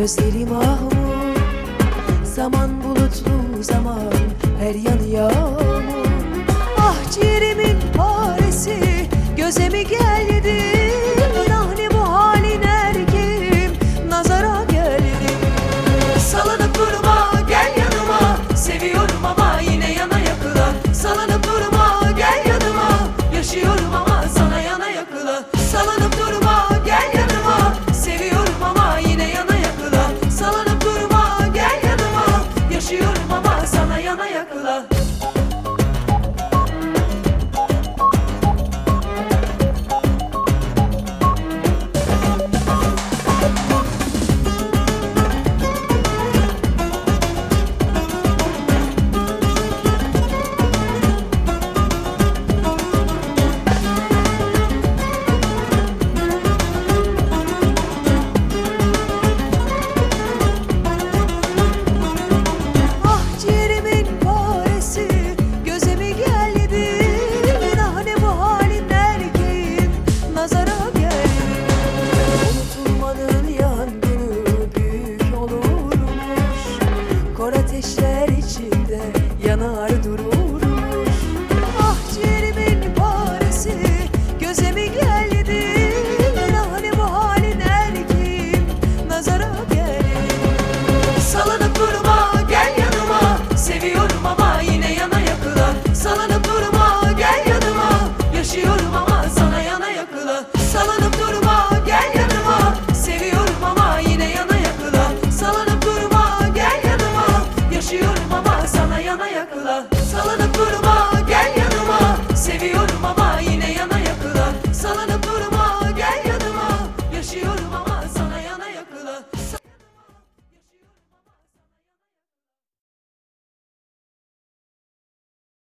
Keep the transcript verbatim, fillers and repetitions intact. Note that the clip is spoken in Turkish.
gözleri mahmur. Zaman bulutlu zaman, her yanı yağmur. Ah ciğerimin paresi, göze mi geldin? Ah ne bu halin erkeğim, nazara geldin. Salınıp durma, gel yanıma, seviyorum ama yine yana yakıla. Salınıp durma, gel yanıma, yaşıyorum ama sana yana yakıla. Salınıp durma, gel yanıma, seviyorum ama yine yana yakıla. Salınıp durma, gel yanıma, yaşıyorum ama sana yana yakıla. Kor ateşler içinde yanar durur.